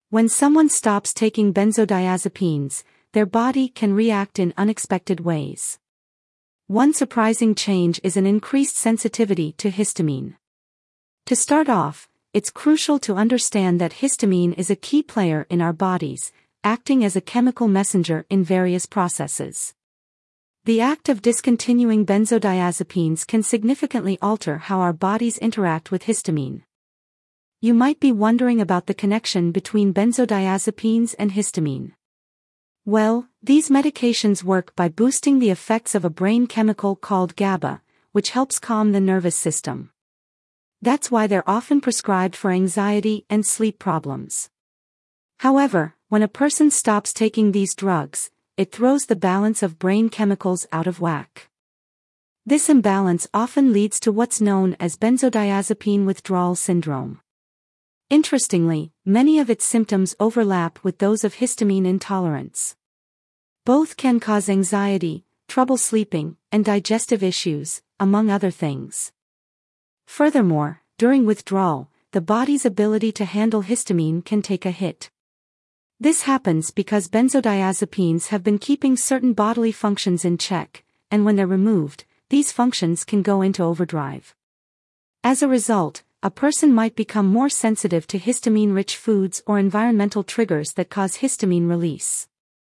When someone stops taking benzodiazepines, their body can react in unexpected ways. One surprising change is an increased sensitivity to histamine. To start off, it's crucial to understand that histamine is a key player in our bodies, acting as a chemical messenger in various processes. The act of discontinuing benzodiazepines can significantly alter how our bodies interact with histamine. You might be wondering about the connection between benzodiazepines and histamine. Well, these medications work by boosting the effects of a brain chemical called GABA, which helps calm the nervous system. That's why they're often prescribed for anxiety and sleep problems. However, when a person stops taking these drugs, it throws the balance of brain chemicals out of whack. This imbalance often leads to what's known as benzodiazepine withdrawal syndrome. Interestingly, many of its symptoms overlap with those of histamine intolerance. Both can cause anxiety, trouble sleeping, and digestive issues, among other things. Furthermore, during withdrawal, the body's ability to handle histamine can take a hit. This happens because benzodiazepines have been keeping certain bodily functions in check, and when they're removed, these functions can go into overdrive. As a result, a person might become more sensitive to histamine-rich foods or environmental triggers that cause histamine release.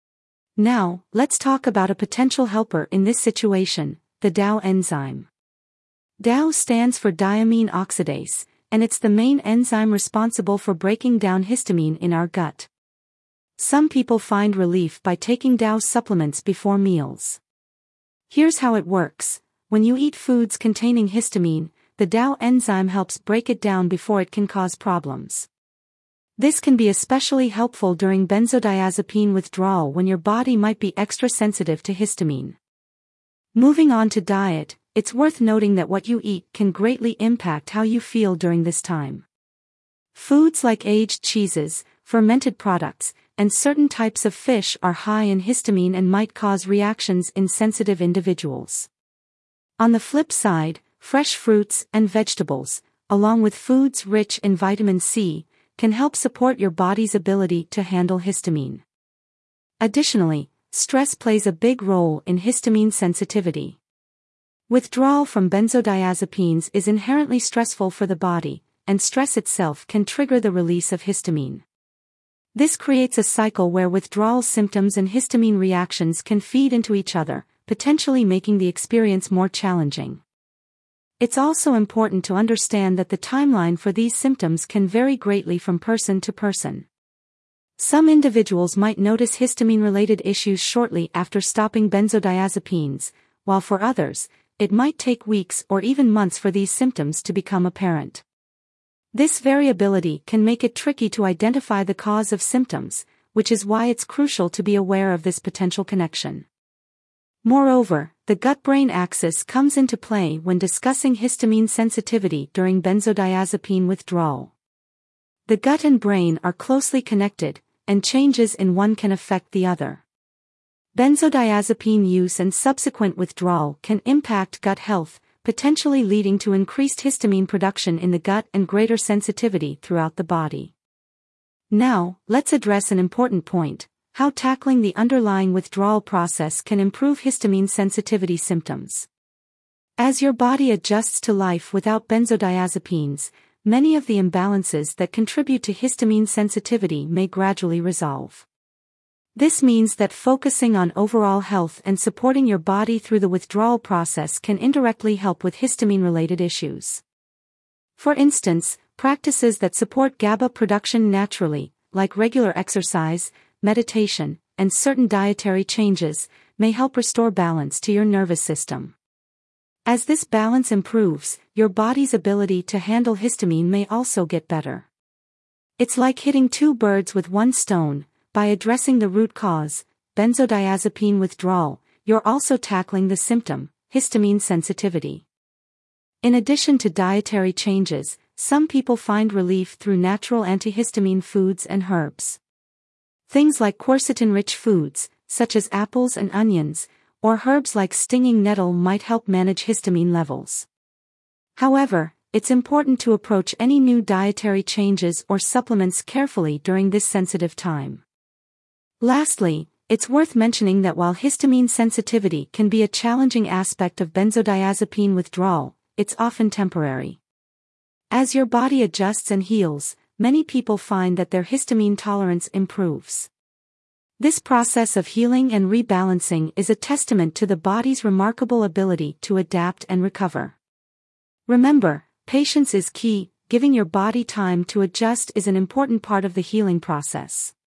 Now, let's talk about a potential helper in this situation, the DAO enzyme. DAO stands for diamine oxidase, and it's the main enzyme responsible for breaking down histamine in our gut. Some people find relief by taking DAO supplements before meals. Here's how it works. When you eat foods containing histamine, the DAO enzyme helps break it down before it can cause problems. This can be especially helpful during benzodiazepine withdrawal when your body might be extra sensitive to histamine. Moving on to diet, it's worth noting that what you eat can greatly impact how you feel during this time. Foods like aged cheeses, fermented products, and certain types of fish are high in histamine and might cause reactions in sensitive individuals. On the flip side, fresh fruits and vegetables, along with foods rich in vitamin C, can help support your body's ability to handle histamine. Additionally, stress plays a big role in histamine sensitivity. Withdrawal from benzodiazepines is inherently stressful for the body, and stress itself can trigger the release of histamine. This creates a cycle where withdrawal symptoms and histamine reactions can feed into each other, potentially making the experience more challenging. It's also important to understand that the timeline for these symptoms can vary greatly from person to person. Some individuals might notice histamine-related issues shortly after stopping benzodiazepines, while for others, it might take weeks or even months for these symptoms to become apparent. This variability can make it tricky to identify the cause of symptoms, which is why it's crucial to be aware of this potential connection. Moreover, the gut-brain axis comes into play when discussing histamine sensitivity during benzodiazepine withdrawal. The gut and brain are closely connected, and changes in one can affect the other. Benzodiazepine use and subsequent withdrawal can impact gut health, potentially leading to increased histamine production in the gut and greater sensitivity throughout the body. Now, let's address an important point: how tackling the underlying withdrawal process can improve histamine sensitivity symptoms. As your body adjusts to life without benzodiazepines, many of the imbalances that contribute to histamine sensitivity may gradually resolve. This means that focusing on overall health and supporting your body through the withdrawal process can indirectly help with histamine-related issues. For instance, practices that support GABA production naturally, like regular exercise, meditation, and certain dietary changes, may help restore balance to your nervous system. As this balance improves, your body's ability to handle histamine may also get better. It's like hitting two birds with one stone. By addressing the root cause, benzodiazepine withdrawal, you're also tackling the symptom, histamine sensitivity. In addition to dietary changes, some people find relief through natural antihistamine foods and herbs. Things like quercetin-rich foods, such as apples and onions, or herbs like stinging nettle might help manage histamine levels. However, it's important to approach any new dietary changes or supplements carefully during this sensitive time. Lastly, it's worth mentioning that while histamine sensitivity can be a challenging aspect of benzodiazepine withdrawal, it's often temporary. As your body adjusts and heals, many people find that their histamine tolerance improves. This process of healing and rebalancing is a testament to the body's remarkable ability to adapt and recover. Remember, patience is key. Giving your body time to adjust is an important part of the healing process.